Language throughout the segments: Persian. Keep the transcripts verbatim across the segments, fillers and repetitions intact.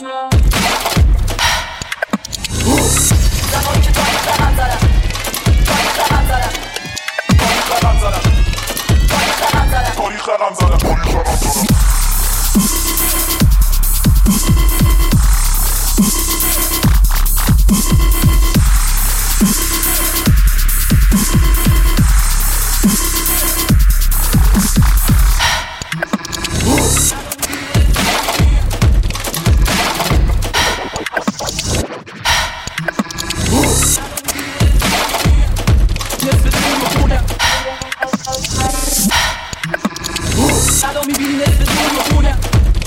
زمانی که تاریخ رقم زدم تاریخ رقم زدم تاریخ رقم زدم تاریخ رقم زدم تاریخ رقم زدم تاریخ رقم زدم میبینی نصف دور و خونم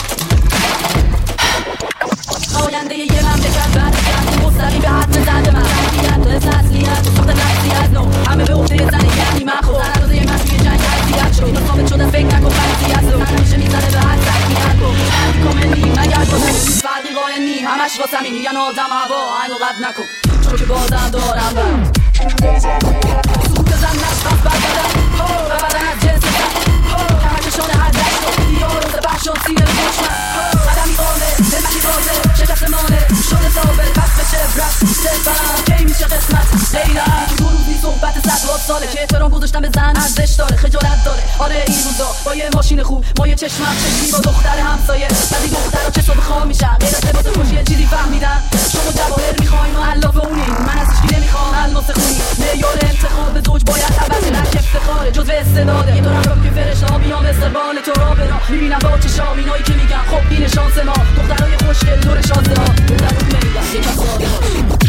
آینده یه مملکت برگرد مستقیم به حد زنده من تربیت و تسلیت و ساخت نفسی از نو همه به عهده زن یعنی من خود زن روزه من توی جنگ تربیت شد اینا ثابت شده فکر نکن فرضیت رو من همیشه میزنه به حد تربیت کن هندی کامل نیم مگر بازم چیز فرقی قائل نیم همش واسه همین میگن آدم هوا هنو قد نکن چون که بازم دارم برم سکوت زن نشخص برگردم و بدن از جنس زن کمکشان هر دشت و دیار و بخشان سیر دشمن قدمی قاله همتی بازه شکست مانه شده ثابت پس به شبرت صرفم کی میشه قسمت غیرم دو روز نیست صحبت صد ساله که احترام گذاشتم به زن ارزش داره خجالت داره آره این روزا با یه ماشین خوب ما یه چشمم چشمی با دختر همسایه بعدی دخترها چه صبح خواه میشن غیر از لباس خوش یه چیزی فهمیدن شما جواهر میخواین و علاف اونین من از هیچکی نمیخوام الماس خونی معیار انتخاب زوج باید عوض نک افتخاره جزو استعداده یه دورم رو که فرشته‌ها بیان به استقبال تو را برا میبینم با چشام اینایی که میگن خب این شانس ما دخترای خوشگل دور شانس ها دخترون میگن یکم ساده باش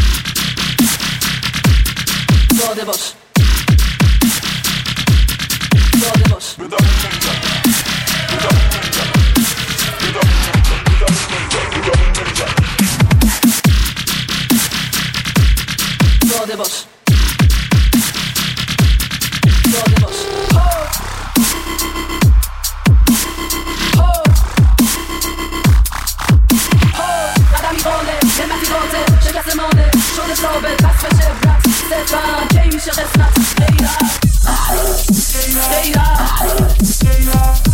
ساده باش ساده باش ساده باش ساده باش قدمی قاله همتی بازه شکست مانه شده ثابت پس به شبرت صرفم کی میشه قسمت غیرم غیرم